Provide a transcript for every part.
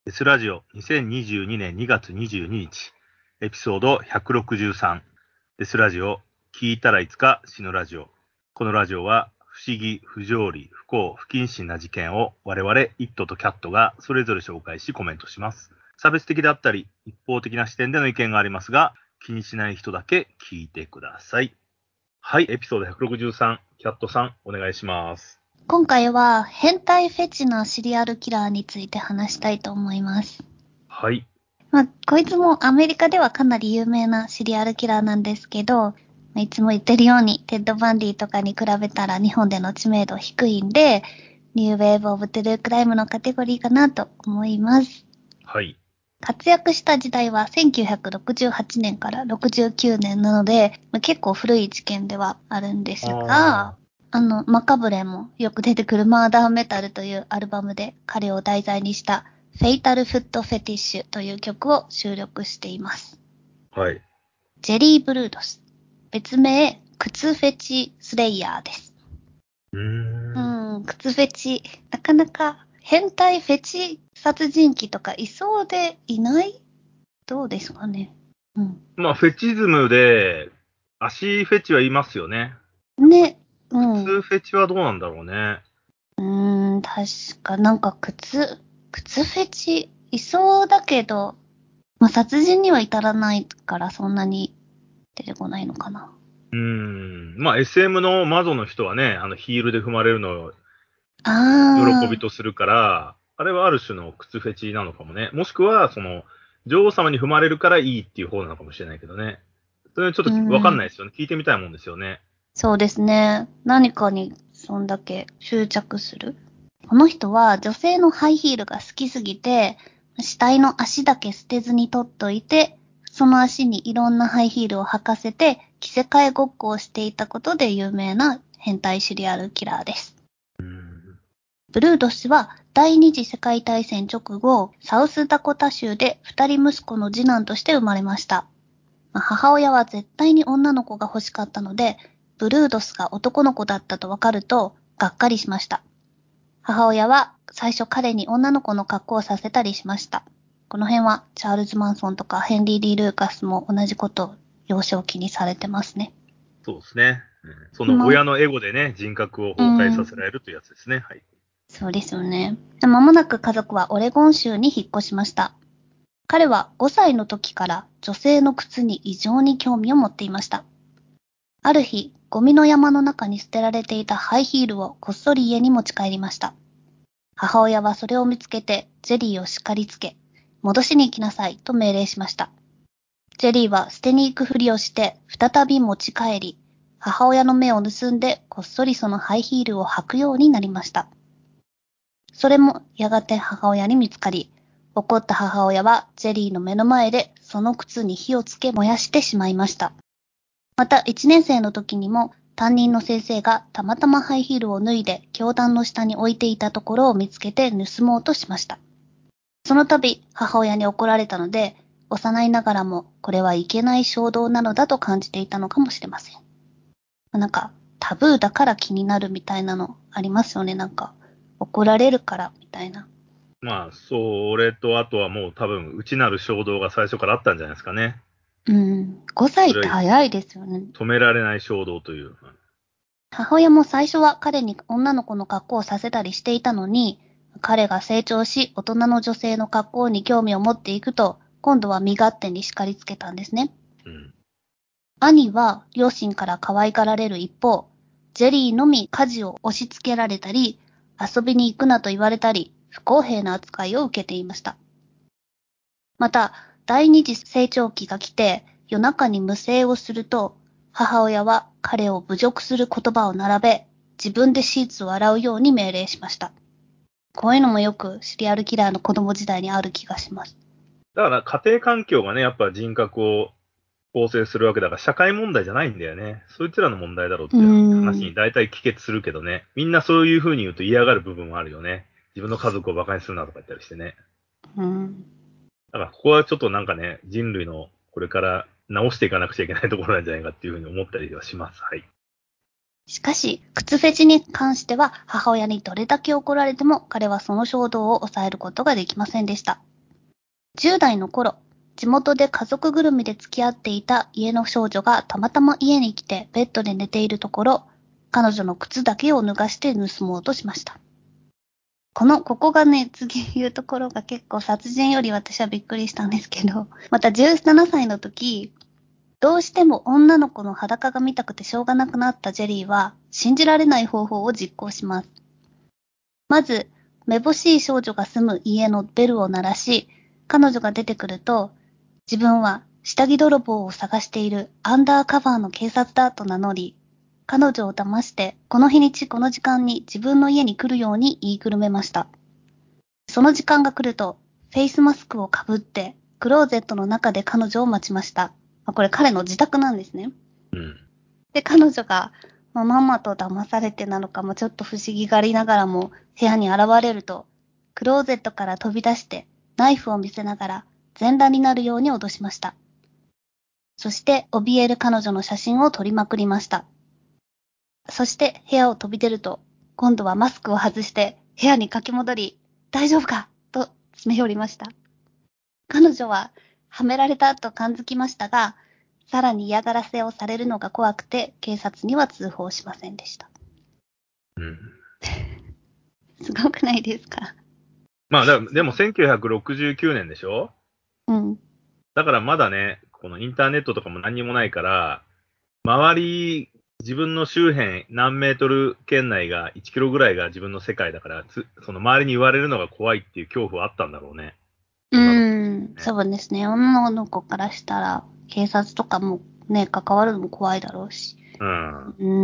デスラジオ2022年2月22日、エピソード163。デスラジオ、聞いたらいつか死ぬラジオ。このラジオは、不思議、不条理、不幸、不謹慎な事件を我々、イットとキャットがそれぞれ紹介しコメントします。差別的であったり、一方的な視点での意見がありますが、気にしない人だけ聞いてください。はい、エピソード163、キャットさん、お願いします。 今回は変態フェチなシリアルキラーについて話したいと思います。 はい。 こいつもアメリカではかなり有名なシリアルキラーなんですけど、いつも言ってるようにテッド・バンディとかに比べたら日本での知名度低いんで、ニューウェーブ・オブ・トゥルー・クライムのカテゴリーかなと思います。 はい。 活躍した時代は1968年から69年なので、結構古い事件ではあるんですが、マカブレもよく出てくるマーダーメタルというアルバムで彼を題材にしたフェイタルフットフェティッシュという曲を収録しています。 はい。 ジェリー・ブルードス。別名、靴フェチスレイヤーです。靴フェチ。なかなか変態フェチ殺人鬼とかいそうでいないどうですかね。 まあ、フェチズムで、足フェチはいますよね。 ね。 靴フェチはどうなんだろうね。 確か、なんか靴フェチ、いそうだけど、殺人には至らないからそんなに出てこないのかな。 まあ、SM の魔女の人はね、ヒールで踏まれるのを喜びとするから、あれはある種の靴フェチなのかもね。もしくは、女王様に踏まれるからいいっていう方なのかもしれないけどね。それはちょっとわかんないですよね。聞いてみたいもんですよね。 そうですね。何かにそんだけ執着する。この人は女性のハイヒールが好きすぎて、死体の足だけ捨てずに取っといて、その足にいろんなハイヒールを履かせて、着せ替えごっこをしていたことで有名な変態シリアルキラーです。ブルード氏は第二次世界大戦直後、サウスダコタ州で二人息子の次男として生まれました。母親は絶対に女の子が欲しかったので、ブルードスが男の子だったと分かると、がっかりしました。母親は最初彼に女の子の格好をさせたりしました。この辺はチャールズ・マンソンとかヘンリー・リー・ルーカスも同じことを幼少期にされてますね。 そうですね。その親のエゴでね、人格を崩壊させられるというやつですね。はい。 そうですよね。間もなく家族はオレゴン州に引っ越しました。彼は5歳の時から女性の靴に異常に興味を持っていました。ある日、ゴミの山の中に捨てられていたハイヒールをこっそり家に持ち帰りました。母親はそれを見つけてジェリーを叱りつけ、戻しに行きなさいと命令しました。ジェリーは捨てに行くふりをして再び持ち帰り、母親の目を盗んでこっそりそのハイヒールを履くようになりました。それもやがて母親に見つかり、怒った母親はジェリーの目の前でその靴に火をつけ燃やしてしまいました。また1年生の時にも担任の先生がたまたまハイヒールを脱いで教壇の下に置いていたところを見つけて盗もうとしました。その度母親に怒られたので、幼いながらもこれはいけない衝動なのだと感じていたのかもしれません。なんかタブーだから気になるみたいなのありますよね。なんか怒られるからみたいな。 まあ、それとあとはもう多分内なる衝動が最初からあったんじゃないですかね。 5歳って早いですよね。 止められない衝動という。 母親も最初は彼に女の子の格好をさせたりしていたのに、彼が成長し大人の女性の格好に興味を持っていくと、今度は身勝手に叱りつけたんですね。兄は両親から可愛がられる一方、ジェリーのみ家事を押し付けられたり、遊びに行くなと言われたり、不公平な扱いを受けていました。また、第二次成長期が来て、夜中に無声をすると、母親は彼を侮辱する言葉を並べ、自分でシーツを洗うように命令しました。こういうのもよくシリアルキラーの子供時代にある気がします。 だから家庭環境がね、やっぱ人格を構成するわけだから社会問題じゃないんだよね。そいつらの問題だろうって話に大体帰結するけどね。みんなそういう風に言うと嫌がる部分もあるよね。自分の家族を馬鹿にするなとか言ったりしてね。だからここはちょっとなんかね、人類のこれから直していかなくちゃいけないところなんじゃないかっていう風に思ったりはします。はい。 しかし、靴フェチに関しては母親にどれだけ怒られても彼はその衝動を抑えることができませんでした。 10代の頃、地元で家族ぐるみで付き合っていた家の少女がたまたま家に来てベッドで寝ているところ、彼女の靴だけを脱がして盗もうとしました。ここがね、次言うところが結構殺人より私はびっくりしたんですけど、また17歳の時、どうしても女の子の裸が見たくてしょうがなくなったジェリーは、信じられない方法を実行します。まず、めぼしい少女が住む家のベルを鳴らし、彼女が出てくると、自分は下着泥棒を探しているアンダーカバーの警察だと名乗り、彼女を騙して、この日にちこの時間に自分の家に来るように言いくるめました。その時間が来ると、フェイスマスクをかぶって、クローゼットの中で彼女を待ちました。これ彼の自宅なんですね。 うん。 で、彼女が、まんまと騙されてなのかもちょっと不思議がりながらも部屋に現れると、クローゼットから飛び出してナイフを見せながら全裸になるように脅しました。そして怯える彼女の写真を撮りまくりました。そして部屋を飛び出ると、今度はマスクを外して部屋に駆け戻り、大丈夫かと詰め寄りました。彼女ははめられたと感づきましたが、さらに嫌がらせをされるのが怖くて、警察には通報しませんでした。 うん。 すごくないですか？ まあ、でも1969年でしょ？ うん。 だからまだね、このインターネットとかも何にもないから、周り、自分の周辺何メートル圏内が1キロぐらいが自分の世界だから、その周りに言われるのが怖いっていう恐怖はあったんだろうね。 そうですね。女の子からしたら、警察とかもね、関わるのも怖いだろうし。 うん。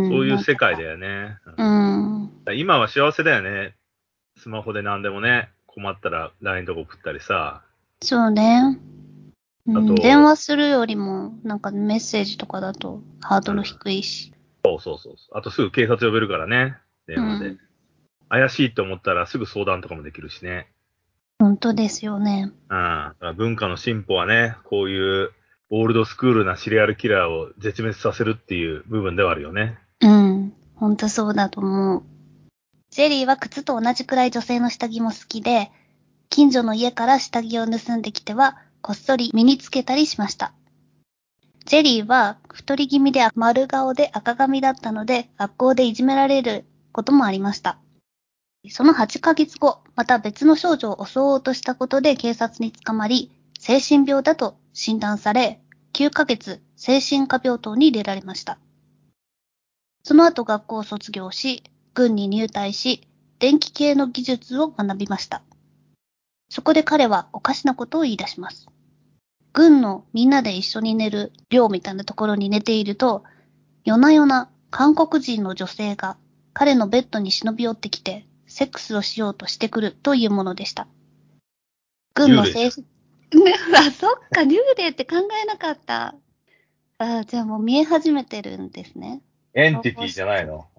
そういう世界だよね。今は幸せだよね。スマホで何でもね、困ったら LINE とか送ったりさ。 そうね。 あと、 電話するよりも、なんかメッセージとかだとハードル低いし。 そう。あとすぐ警察呼べるからね。電話で。怪しいと思ったらすぐ相談とかもできるしね。 本当ですよね。 文化の進歩はね、こういうオールドスクールなシリアルキラーを絶滅させるっていう部分ではあるよね。 本当そうだと思う。ジェリーは靴と同じくらい女性の下着も好きで、近所の家から下着を盗んできては、こっそり身につけたりしました。ジェリーは太り気味で丸顔で赤髪だったので、学校でいじめられることもありました。その8ヶ月後、また別の少女を襲おうとしたことで警察に捕まり、精神病だと診断され、9ヶ月精神科病棟に入れられました。その後学校を卒業し、軍に入隊し、電気系の技術を学びました。そこで彼はおかしなことを言い出します。軍のみんなで一緒に寝る寮みたいなところに寝ていると、夜な夜な韓国人の女性が彼のベッドに忍び寄ってきて、セックスをしようとしてくるというものでした。軍の精神、そっか、幽霊って考えなかった。じゃあもう見え始めてるんですね。 エンティティじゃないの？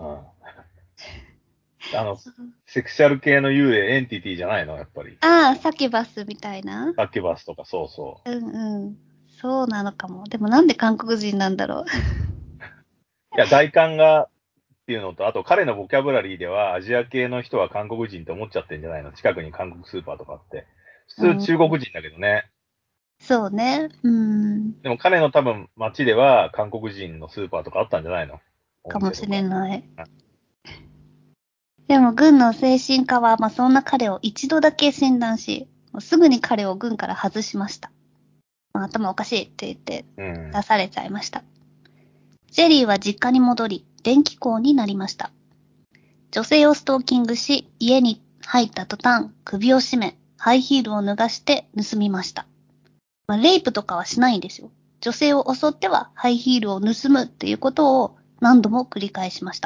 セクシャル系の幽霊エンティティじゃないのやっぱり。 サキュバスみたいな。 サキュバスとかそう。 そうなのかも。でもなんで韓国人なんだろう。 いや、大韓がっていうのと、あと彼のボキャブラリーではアジア系の人は韓国人って思っちゃってんじゃないの？近くに韓国スーパーとかあって。普通中国人だけどね。 そうね。 でも彼の多分街では韓国人のスーパーとかあったんじゃないの？ かもしれない。でも軍の精神科は、そんな彼を一度だけ診断し、すぐに彼を軍から外しました。頭おかしいって言って出されちゃいました。ジェリーは実家に戻り、電気工になりました。女性をストーキングし、家に入った途端、首を絞め、ハイヒールを脱がして盗みました。レイプとかはしないんですよ。女性を襲ってはハイヒールを盗むっていうことを何度も繰り返しました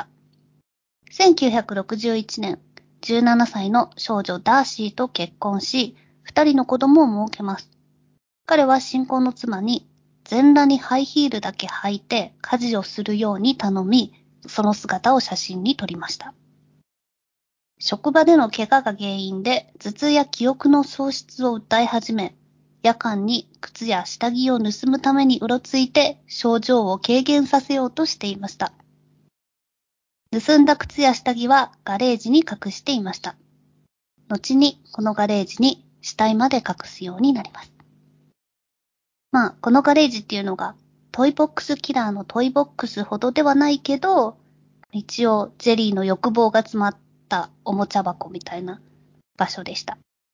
。1961年、17歳の少女ダーシーと結婚し、2人の子供を設けます。彼は新婚の妻に全裸にハイヒールだけ履いて家事をするように頼み、その姿を写真に撮りました。職場での怪我が原因で頭痛や記憶の喪失を訴え始め、夜間に靴や下着を盗むためにうろついて症状を軽減させようとしていました。盗んだ靴や下着はガレージに隠していました。後にこのガレージに死体まで隠すようになります。 このガレージっていうのが、トイボックスキラーのトイボックスほどではないけど、一応ジェリーの欲望が詰まったおもちゃ箱みたいな場所でした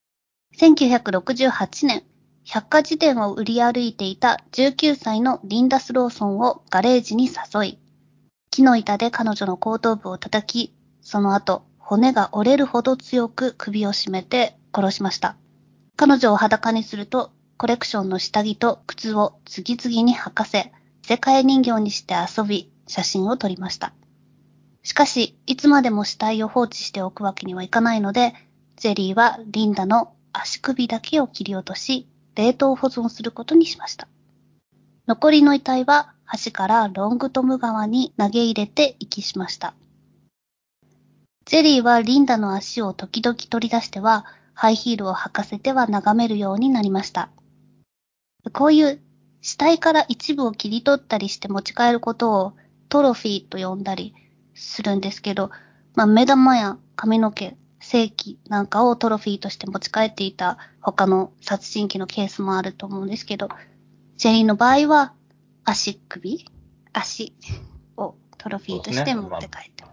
。1968年、百科事典を売り歩いていた19歳のリンダ・スローソンをガレージに誘い、木の板で彼女の後頭部を叩き、その後、骨が折れるほど強く首を絞めて殺しました。彼女を裸にすると、コレクションの下着と靴を次々に履かせ、世界人形にして遊び、写真を撮りました。しかし、いつまでも死体を放置しておくわけにはいかないので、ジェリーはリンダの足首だけを切り落とし、冷凍保存することにしました。残りの遺体は橋からロングトム川に投げ入れて遺棄しました。ジェリーはリンダの足を時々取り出しては、ハイヒールを履かせては眺めるようになりました。こういう死体から一部を切り取ったりして持ち帰ることをトロフィーと呼んだりするんですけど、目玉や髪の毛、性器なんかをトロフィーとして持ち帰っていた他の殺人鬼のケースもあると思うんですけど、ジェリーの場合は足をトロフィーとして持って帰って。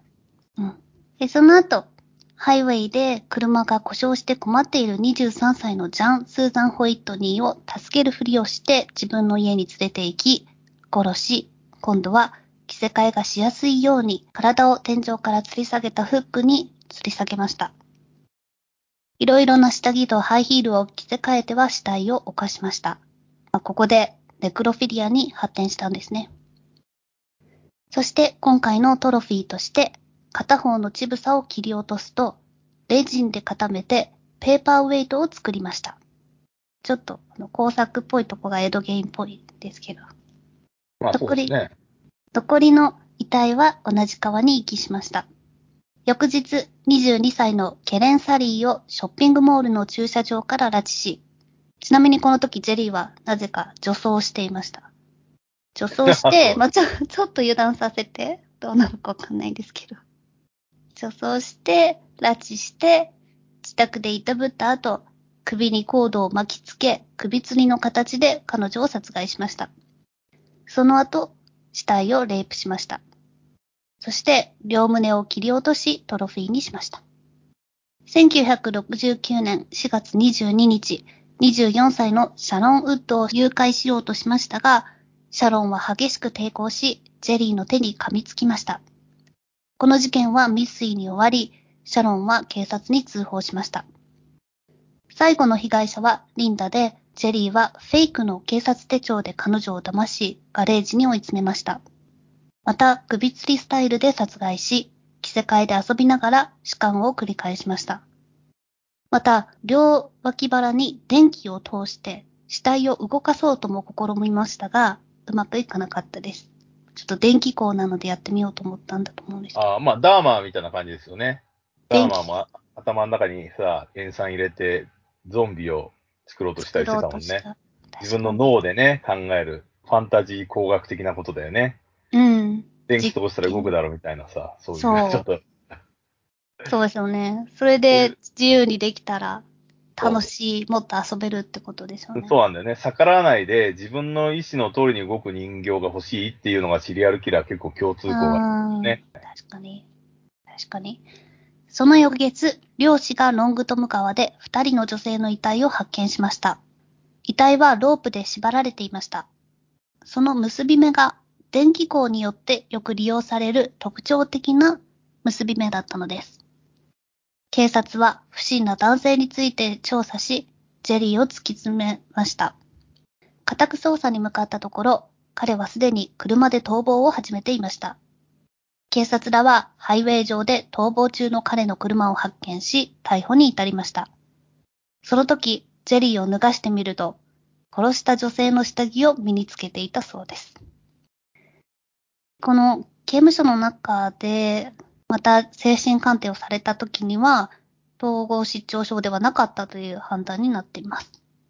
その後、ハイウェイで車が故障して困っている23歳のジャン・スーザン・ホイットニーを助けるふりをして自分の家に連れて行き、殺し、今度は着せ替えがしやすいように体を天井から吊り下げたフックに吊り下げました。いろいろな下着とハイヒールを着せ替えては死体を犯しました。ここでネクロフィリアに発展したんですね。そして今回のトロフィーとして片方の乳房を切り落とすとレジンで固めてペーパーウェイトを作りました。ちょっと工作っぽいとこがエドゲインっぽいですけど。 そうですね。 残りの遺体は同じ川に遺棄しました。翌日、22歳のケレン・サリーをショッピングモールの駐車場から拉致し、ちなみにこの時ジェリーはなぜか女装していました。女装して、ちょっと油断させて、どうなるかわかんないんですけど。女装して、拉致して、自宅でいたぶった後、首にコードを巻きつけ、首吊りの形で彼女を殺害しました。その後、死体をレイプしました。そして、両胸を切り落とし、トロフィーにしました。1969年4月22日、24歳のシャロン・ウッドを誘拐しようとしましたが、シャロンは激しく抵抗し、ジェリーの手に噛みつきました。この事件は未遂に終わり、シャロンは警察に通報しました。最後の被害者はリンダで、ジェリーはフェイクの警察手帳で彼女を騙し、ガレージに追い詰めました。また、首吊りスタイルで殺害し、着せ替えで遊びながら弛緩を繰り返しました。また、両脇腹に電気を通して死体を動かそうとも試みましたが、うまくいかなかったです。ちょっと電気工なのでやってみようと思ったんだと思うんですけど。 ダーマーみたいな感じですよね。ダーマーも頭の中にさ、塩酸入れてゾンビを作ろうとしたりしてたもんね。自分の脳でね、考えるファンタジー工学的なことだよね。電気通したら動くだろうみたいなさ、そういうちょっと。 そうですよね。それで自由にできたら楽しい、もっと遊べるってことですよね。 そうなんだよね。逆らわないで自分の意思の通りに動く人形が欲しいっていうのがシリアルキラー結構共通項があるね。 確かに。その翌月、漁師がロングトム川で2人の女性の遺体を発見しました。遺体はロープで縛られていました。その結び目が電気工によってよく利用される特徴的な結び目だったのです。警察は不審な男性について調査し、ジェリーを突き詰めました。家宅捜査に向かったところ、彼はすでに車で逃亡を始めていました。警察らはハイウェイ上で逃亡中の彼の車を発見し、逮捕に至りました。その時、ジェリーを脱がしてみると、殺した女性の下着を身につけていたそうです。この刑務所の中で、また精神鑑定をされた時には、統合失調症ではなかったという判断になっています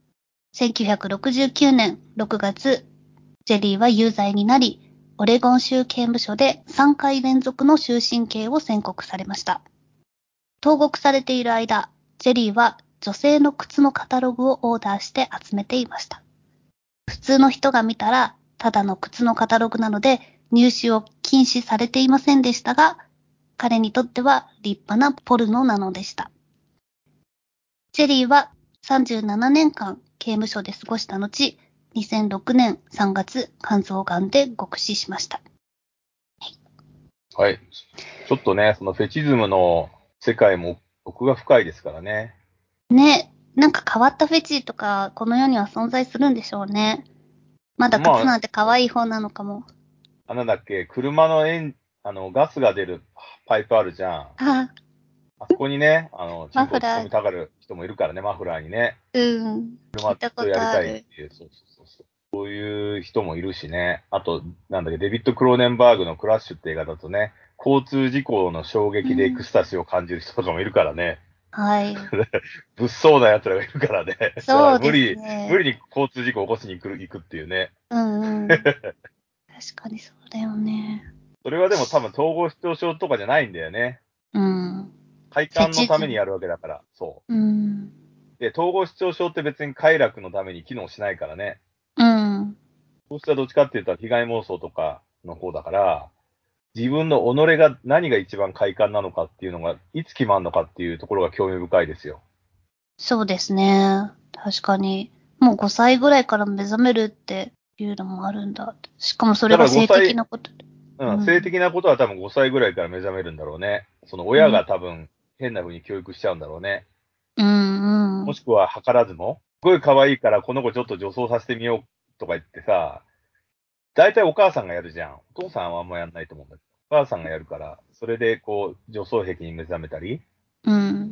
。1969年6月、ジェリーは有罪になり、オレゴン州刑務所で3回連続の終身刑を宣告されました。投獄されている間、ジェリーは女性の靴のカタログをオーダーして集めていました。 普通の人が見たら、ただの靴のカタログなので、入手を禁止されていませんでしたが、彼にとっては立派なポルノなのでした。チェリーは37年間刑務所で過ごした後、2006年3月、肝臓がんで極死しました。 はい。ちょっとね、そのフェチズムの世界も奥が深いですからね。 ね、なんか変わったフェチとか、この世には存在するんでしょうね。まだ靴なんて可愛い方なのかも。 なんだっけ、車のガスが出るパイプあるじゃん。 あ、 あそこにね、チンコを突っマフラー、 込みたがる人もいるからね、マフラーにね。 うん、聞いたことやりとある。 たいっていう、そういう人もいるしね。あと、なんだっけ、デビッド・クローネンバーグのクラッシュって映画だとね、交通事故の衝撃でエクスタシーを感じる人とかもいるからね。 はい。 物騒な奴らがいるからね。だからそうですね。 無理に交通事故を起こしに行くっていうね。 うんうん。確かにそうだよね。 それはでも多分統合失調症とかじゃないんだよね。 うん。 快フェ感のためにチズム。 やるわけだから。そうん。 う。で、統合失調症って別に快楽のために機能しないからね。 うん。 そうしたらどっちかって言ったら被害妄想とかの方だから、自分の己が何が一番快感なのかっていうのが、いつ決まるのかっていうところが興味深いですよ。 そうですね。確かに。もう5歳ぐらいから目覚めるっていうのもあるんだ。しかもそれだからが性的なこと。 性うん。 的なことは多分5歳ぐらいから目覚めるんだろうね。その親うん。 が多分変な風に教育しちゃうんだろうね。 うんうん。 もしくは図らずも、すごい可愛いからこの子ちょっと女装させてみようとか言ってさ、大体お母さんがやるじゃん。お父さんはあんまやんないと思うんだけど。お母さんがやるから、それでこう、女装癖に目覚めたり、 うん。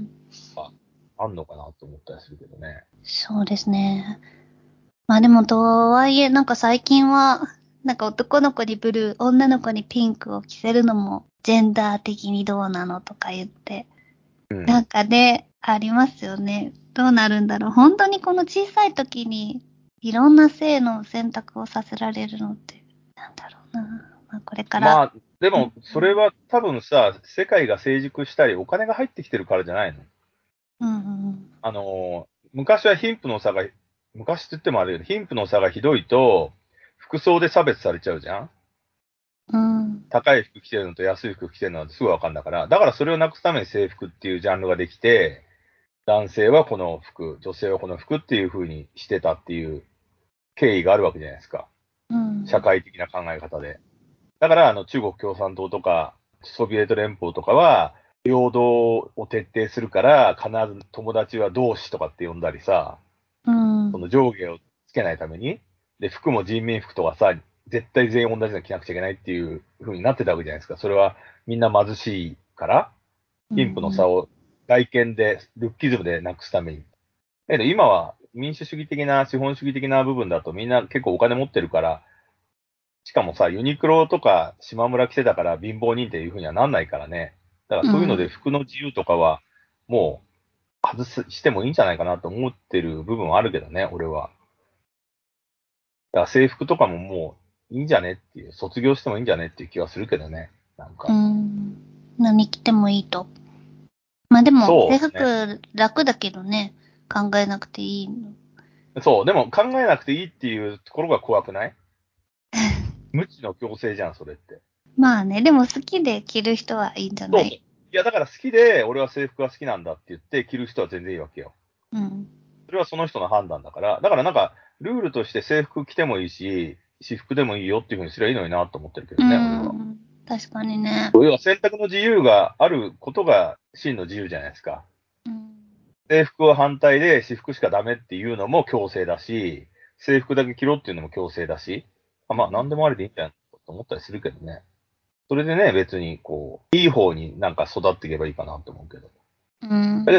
あんのかなと思ったりするけどね。 そうですね。まあでもとはいえ、なんか最近は、なんか男の子にブルー、女の子にピンクを着せるのも、ジェンダー的にどうなのとか言って、 うん。 なんかね、ありますよね。どうなるんだろう。本当にこの小さい時に、いろんな性の選択をさせられるのって、なんだろうな。まあこれから。 まあ、でも、それは多分さ、世界が成熟したり、お金が入ってきてるからじゃないの？ うんうん昔は貧富の差が、昔って言ってもあれだけど、貧富の差がひどいと、服装で差別されちゃうじゃん。 うん。 高い服着てるのと安い服着てるのはすぐわかんだから。だからそれをなくすために制服っていうジャンルができて、男性はこの服、女性はこの服っていう風にしてたっていう経緯があるわけじゃないですか。 うん。 社会的な考え方で。だから、中国共産党とか、ソビエト連邦とかは、平等を徹底するから、必ず友達は同志とかって呼んだりさ、 うん。 その上下をつけないために、で、服も人民服とかさ、絶対全員同じの着なくちゃいけないっていう風になってたわけじゃないですか。それはみんな貧しいから、 うん貧富の差を外見で、ルッキズムでなくすために。だけど今は民主主義的な、資本主義的な部分だとみんな結構お金持ってるから、しかもさ、ユニクロとか島村着てたから貧乏人っていう風にはなんないからね。だからそういうのでうん。 服の自由とかは、もうしてもいいんじゃないかなと思ってる部分はあるけどね、俺は。だから制服とかももういいんじゃねっていう、卒業してもいいんじゃねっていう気はするけどね。なんうか。 ん。何着てもいいと。まあでも、制そうですね。 服楽だけどね、考えなくていいの。 そう。でも考えなくていいっていうところが怖くない？無知の強制じゃん、それって。 まあね、でも好きで着る人はいいんじゃそうそう。 ない？ いや、だから好きで、俺は制服が好きなんだって言って着る人は全然いいわけよ。 うん。 それはその人の判断だから。だからなんか、ルールとして制服着てもいいし、私服でもいいよっていうふうにすればいいのになと思ってるけうどね、俺は。 ん。確かにね。 要は選択の自由があることが真の自由じゃないですか。 うん。 制服は反対で私服しかダメっていうのも強制だし、制服だけ着ろっていうのも強制だし、まあ何でもありでいいんじゃないと思ったりするけどね。それでね、別にこう、いい方になんか育っていけばいいかなと思うけど。 うん。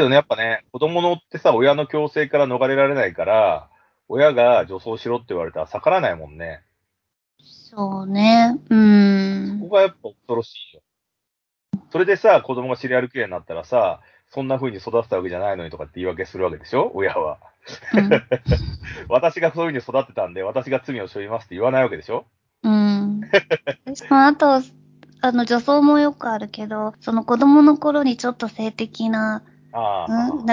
だけどね、やっぱね、子供のってさ、親の強制から逃れられないから、親が女装しろって言われたら逆らわないもんね。 そうね。うそこん。 がやっぱ恐ろしいよ。それでさ、子供がシリアル系になったらさ、そんな風に育てたわけじゃないのにとかって言い訳するわけでしょ親は。 うん。 私がそういう風に育ってたんで、私が罪を背負いますって言わないわけでしょ？ うん。まあ、あと、女装もよくあるけど、その子供の頃にちょっと性的な、 あなんか、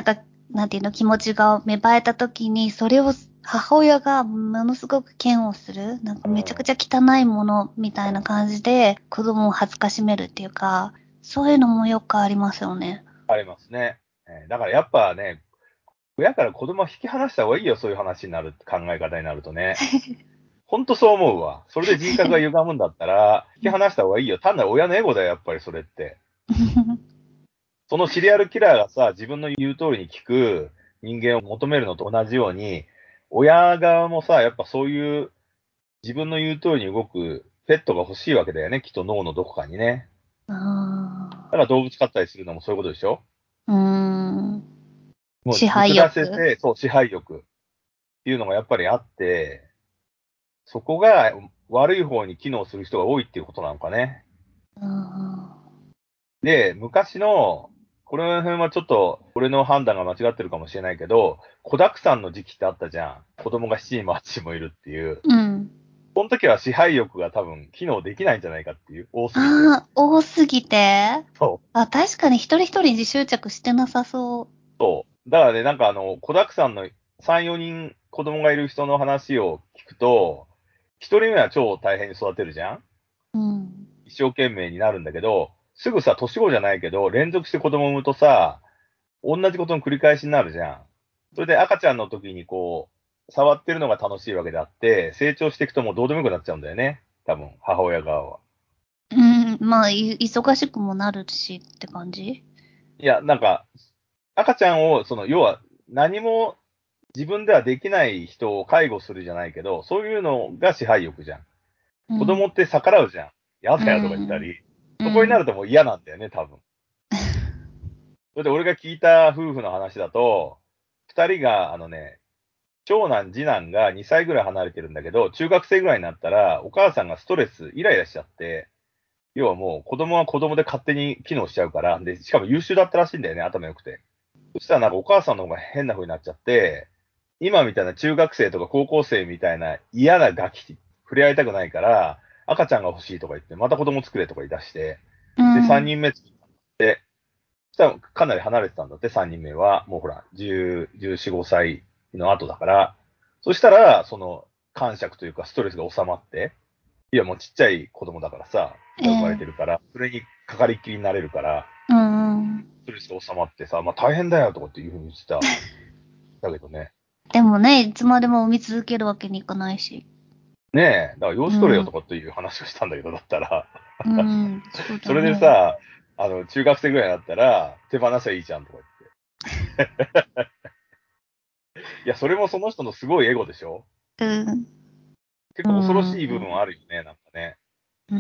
なんていうの、気持ちが芽生えた時に、それを母親がものすごく嫌悪する、なんかめちゃくちゃ汚いものみたいな感じで子供を恥ずかしめるっていうか、そういうのもよくありますよね。 ありますね。だからやっぱね、親から子供は引き離した方がいいよ、そういう話になる、考え方になるとね。ほんとそう思うわ。それで人格が歪むんだったら、引き離した方がいいよ。単なる親のエゴだよ、やっぱりそれって。そのシリアルキラーがさ、自分の言う通りに聞く人間を求めるのと同じように、親側もさ、やっぱそういう自分の言う通りに動くペットが欲しいわけだよね、きっと脳のどこかにね。 あだから動物飼ったりするのもそういうことでしょ。 ーもう支配見下せ欲。 て、そう、支配欲っていうのがやっぱりあって、そこが悪い方に機能する人が多いっていうことなのかね。で、昔の、この辺はちょっと俺の判断が間違ってるかもしれないけど、子沢山の時期ってあったじゃん。子供が7人も8人もいるっていう。 うん。 その時は支配欲が多分機能できないんじゃないかっていう。多すぎて。 ああ、多すぎて。 そう。 あ、確かに一人一人に執着してなさそだからね、なんか子沢山の3、4人子供がいる人の話を聞くと、1人目は超大変に育てるじゃん。 う。うん。 一生懸命になるんだけど、すぐさ、年子じゃないけど、連続して子供を産むとさ、同じことの繰り返しになるじゃん。それで赤ちゃんの時にこう、触ってるのが楽しいわけであって、成長していくともうどうでもよくなっちゃうんだよね。多分、母親側は。 うん、まあ、忙しくもなるしって感じ。 いや、なんか、赤ちゃんを、要は、何も自分ではできない人を介護するじゃないけど、そういうのが支配欲じゃん。 うん。 子供って逆らうじゃん。やうだよとか言ったん。 り。そこになうん。 るともう嫌なんだよね、多分。それで俺が聞いた夫婦の話だと、二人が、長男、次男が2歳ぐらい離れてるんだけど、中学生ぐらいになったら、お母さんがストレス、イライラしちゃって、要はもう子供は子供で勝手に機能しちゃうから、で、しかも優秀だったらしいんだよね、頭良くて。そしたらなんかお母さんの方が変な風になっちゃって、今みたいな中学生とか高校生みたいな嫌なガキ、触れ合いたくないから、赤ちゃんが欲しいとか言って、また子供作れとか言い出して、で、 うん。 3人目作って、そしたらかなり離れてたんだって、3人目は。もうほら、10、14、5歳の後だから。そしたら、感触というかストレスが収まって、いやもうちっちゃい子供だからさ、が生まれてるから、それにかかりっきりになれるから、 うん。 ストレスが収まってさ、まあ大変だよとかっていうふうに言ってた。だけどね。 でもね、いつまでも産み続けるわけにいかないし。 ねえ、だから養子取れよとうん。 かっていう話をしたんだけど、だったら。 うん。そうそれでだね。 さ、中学生ぐらいになったら、手放せばいいじゃんとか言って。いや、それもその人のすごいエゴでしょ。 うん。う結構恐ろしい部分ん。 あるよね、なんかね。 うん。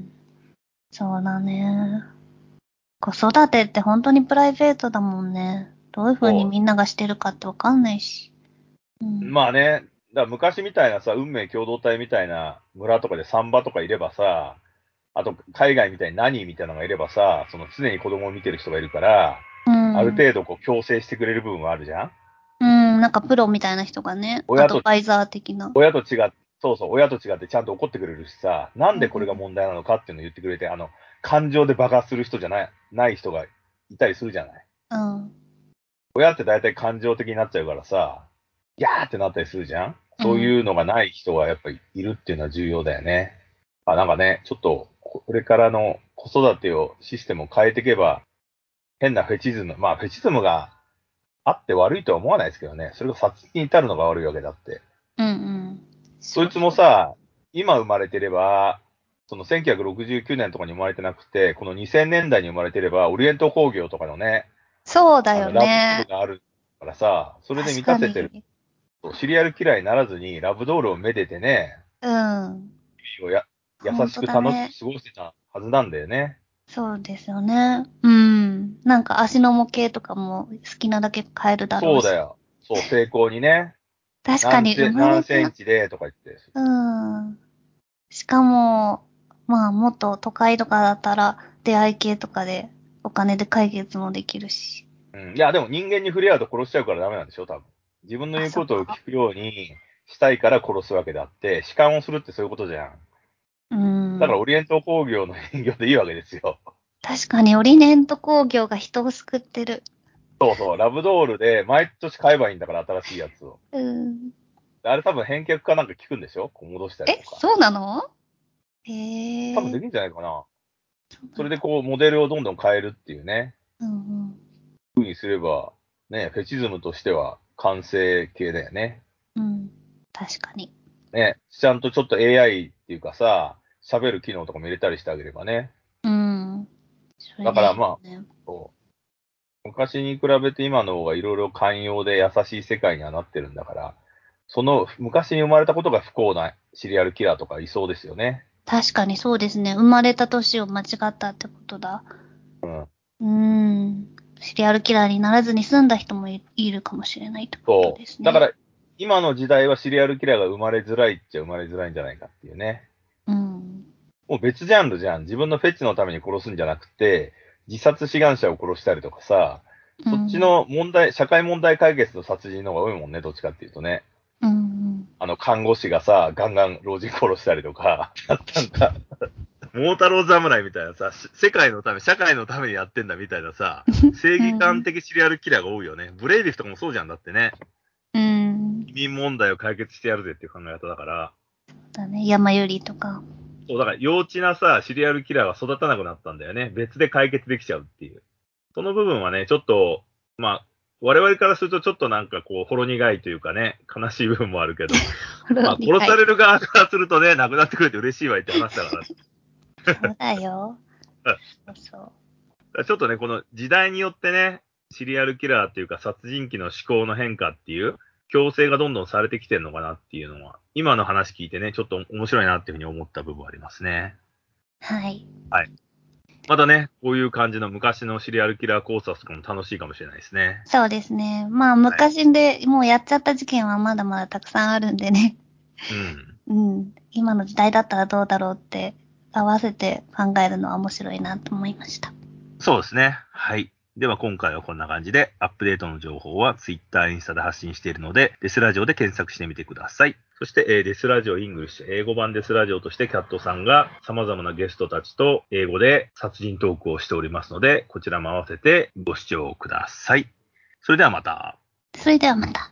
そうだね。子育てって本当にプライベートだもんね。どういう風にそみんながしてるかってわかんないし。うう。 ん。 まあね、だから昔みたいなさ、運命共同体みたいな村とかでサンバとかいればさ、あと海外みたいにナニーみたいなのがいればさ、常に子供を見てる人がいるから、 うん。 ある程度こう強制してくれる部分はあるじゃん。 うん。なんかプロみたいな人がね、ア親と、 ドバイザー的な。 親と違って、そうそう、親と違ってちゃんと怒ってくれるしさ、なんでこれがうん。 問題なのかっていうのを言ってくれて、感情で爆発する人じゃない人がいたりするじゃない。 うん。 親って大体感情的になっちゃうからさ、ギャーってなったりするじゃん。そういうのがない人がやっぱりいるっていうのは重要だよね。なんかね、ちょっと、これからの子育てを、システムを変えていけば、変なフェチズム、まあフェチズムがあって悪いとは思わないですけどね。それが殺人に至るのが悪いわけだって。 うん。うん。 そいつもそうそう。 さ、今生まれてれば、その1969年とかに生まれてなくて、この2000年代に生まれてれば、オリエント工業とかのね、 そうだよラブドールね。 があるからさ、それで確満たせてる。 かに。 シリアルキラーにならずに、ラブドールをめでてね、 うん。 優本当しく楽しだね。 く過ごしてたはずなんだよね。 そうですよね。うん。なんか足の模型とかも好きなだけ買えるだろうし。 そうだよ。そう、成功にね、 確かに生まれて、 何センチでとか言って。 うん。しかも、まあもっと都会とかだったら出会い系とかでお金で解決もできるし。 うん。いや、でも人間に触れ合うと殺しちゃうからダメなんでしょ、多分。自分のあ、 言うことをそっか。 聞くようにしたいから殺すわけであって、弛緩をするってそういうことじゃん。 うん。 だからオリエント工業の人形でいいわけですよ。 確かにオリネント工業が人を救ってる。 そうそう、ラブドールで毎年買えばいいんだから、新しいやつを。あれ多分返却かなんか効くんでしょこう戻したりとか。 そうなの？ 多分できるんじゃないかな。それでこう、モデルをどんどん変えるっていうね。風にすれば、ね、フェチズムとしては完成形だよね。 確かに。 ね、ちゃんとちょっと AI っていうかさ、喋る機能とかも入れたりしてあげればね。だからまあ、昔に比べて今の方がいろいろ寛容で優しい世界にはなってるんだから、その昔に生まれたことが不幸なシリアルキラーとかいそうですよね。 確かにそうですね。生まれた年を間違ったってことだ。シリアルキラーにならずに済んだ人もいるかもしれないってことですね。 だから、今の時代はシリアルキラーが生まれづらいっちゃ生まれづらいんじゃないかっていうね。もう別ジャンルじゃん。自分のフェチのために殺すんじゃなくて、自殺志願者を殺したりとかさ、そっちの社会問題解決の殺人の方が多いもんね、どっちかっていうとね。看護師がさ、ガンガン老人殺したりとか、なんか、桃太郎侍みたいなさ、世界のため、社会のためにやってんだみたいなさ、正義感的シリアルキラーが多いよね。ブレイビフとかもそうじゃんだってね。移民問題を解決してやるぜっていう考え方だから。 そうだね、山よりとか。 そう、だから幼稚なさ、シリアルキラーは育たなくなったんだよね。別で解決できちゃうっていう。その部分はね、ちょっと、まあ、我々からするとちょっとなんかこう、ほろ苦いというかね、悲しい部分もあるけど、まあ、殺される側からするとね、亡くなってくれて嬉しいわいって話だから。 そうだよ。そう。 ちょっとね、この時代によってね、シリアルキラーっていうか殺人鬼の思考の変化っていう、強制がどんどんされてきてるのかなっていうのは、今の話聞いてね、ちょっと面白いなっていうふうに思った部分ありますね。 はい。 はい。またね、こういう感じの昔のシリアルキラー考察とかも楽しいかもしれないですね。 そうですね。まあ、昔でもうやっちゃった事件はまだまだたくさんあるんでね。今の時代だったらどうだろうって合わせて考えるのは面白いなと思いました。 そうですね。はい。では今回はこんな感じで、アップデートの情報は Twitter、インスタで発信しているので、デスラジオで検索してみてください。そして、デスラジオイングリッシュ、英語版デスラジオとしてキャットさんが様々なゲストたちと英語で殺人トークをしておりますので、こちらも合わせてご視聴ください。それではまた。 それではまた。